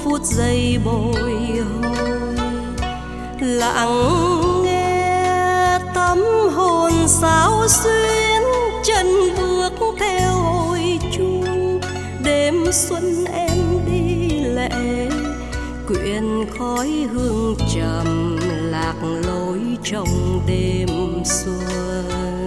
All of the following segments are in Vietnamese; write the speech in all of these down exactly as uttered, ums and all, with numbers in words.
phút giây bồi hồi, lặng nghe tâm hồn xao xuyến, chân bước theo hồi chuông. Đêm xuân em đi lệ, quyện khói hương trầm lạc lối trong đêm xuân.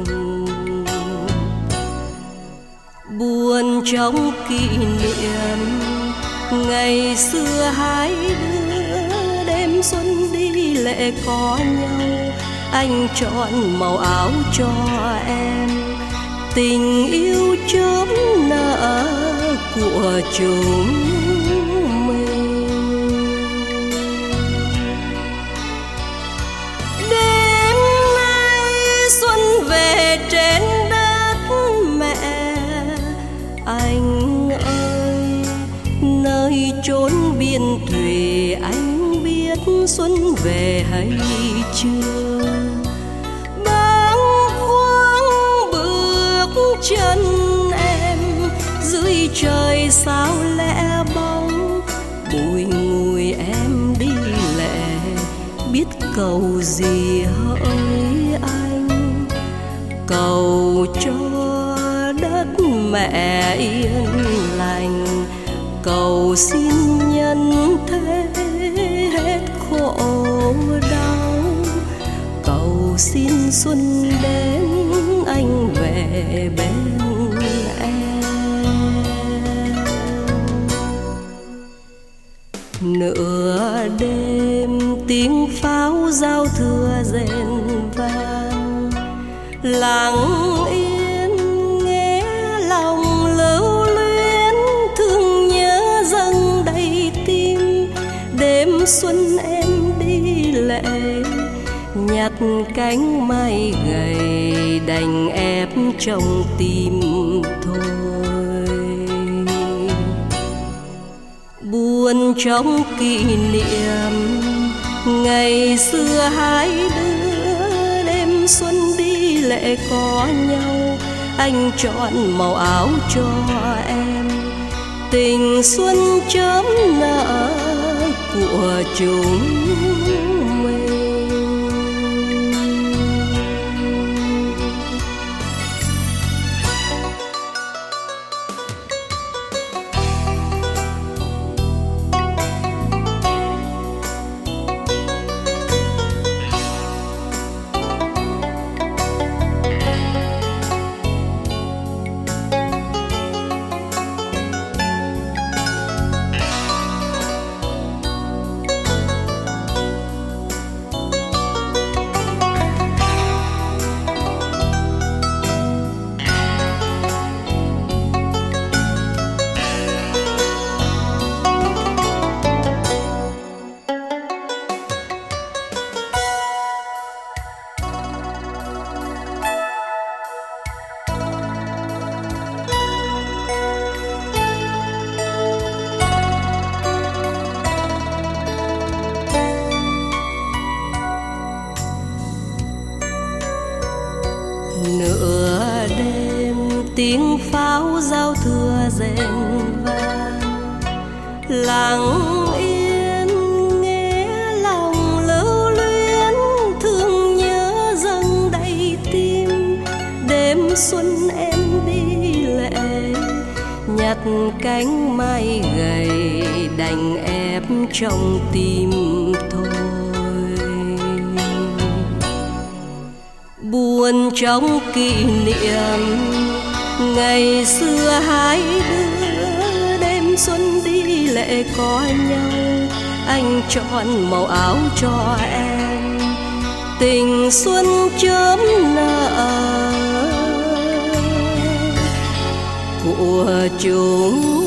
Buồn trong kỷ niệm ngày xưa hai đứa, đêm xuân đi lệ có nhau. Anh chọn màu áo cho em, tình yêu chớm nở của chúng mình. Đêm nay xuân về trên đất mẹ, anh ơi nơi chốn biên thùy anh biết xuân về hay chưa. Bâng khuâng bước chân em dưới trời sao lẽ bóng, bùi ngùi em đi lệ biết cầu gì hỡi anh. Cầu cho đất mẹ yên lành, cầu xin nhân thế hết khổ đau, cầu xin xuân đến anh về bên em. Nửa đêm tiếng pháo giao thừa rền vang, lặng yên nghe lòng lưu luyến, thương nhớ dâng đầy tim. Đêm xuân em đi lệ, nhặt cánh mai gầy đành ép trong tim thôi. Buồn trong kỷ niệm ngày xưa hai đứa, đêm xuân đi lệ có nhau. Anh chọn màu áo cho em, tình xuân chớm nở của chúng mình. Nửa đêm tiếng pháo giao thừa rền vang, lặng yên nghe lòng lưu luyến, thương nhớ dâng đầy tim. Đêm xuân em đi lệ, nhặt cánh mai gầy đành ép trong tim thôi. Buồn trong kỷ niệm ngày xưa hai đứa, đêm xuân đi lệ có nhau. Anh chọn màu áo cho em, tình xuân chớm nở của chúng